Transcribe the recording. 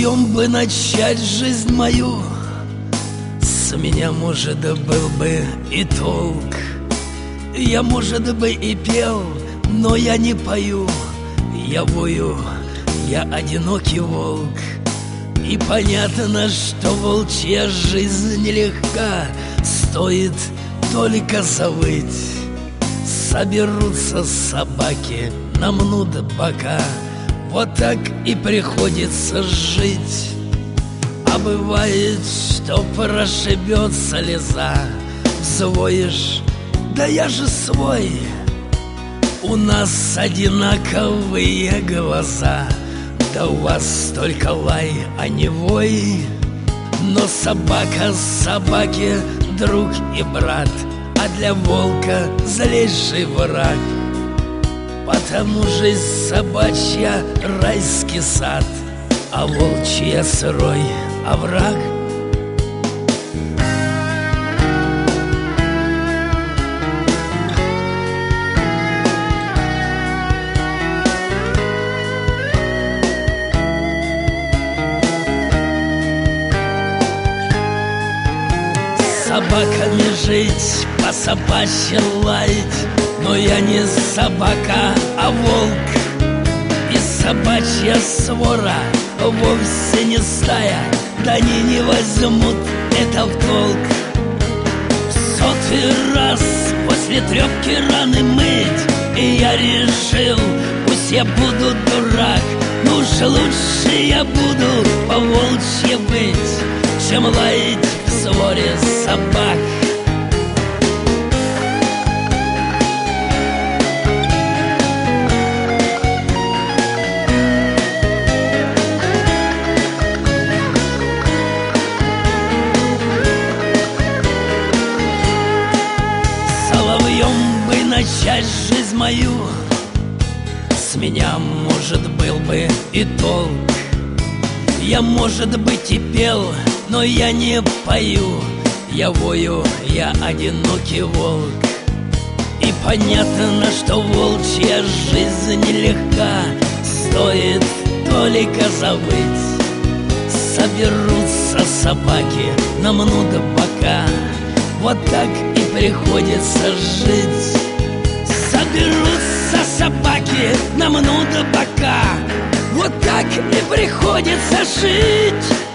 Соловьем бы начать жизнь мою, с меня, может, был бы и толк. Я, может быть, и пел, но я не пою. Я вою, я одинокий волк. И понятно, что волчья жизнь нелегка. Стоит только завыть, соберутся собаки, намнут бока. Вот так и приходится жить. А бывает, что прошибет слеза. Взвоишь, да я же свой. У нас одинаковые глаза. Да у вас только лай, а не вой. Но собака собаке друг и брат, а для волка злейший враг. Потому жизнь собачья райский сад, а волчья сырой овраг. Собаками жить, по собачьи лаять, но я не собака, а волк. И собачья свора вовсе не стая, да они не возьмут это в толк. В 100-й раз после трёпки раны мыть, и я решил, пусть я буду дурак, но уж лучше я буду по-волчьи быть, чем лаять в своре собак. Соловьем бы начать жизнь мою, с меня, может, был бы и толк. Я, может быть, и пел, но я не пою. Я вою, я одинокий волк. И понятно, что волчья жизнь нелегка. Стоит только завыть, соберутся собаки, намнут бока. Вот так и приходится жить. Соберутся собаки, намнут бока. Вот так и приходится жить.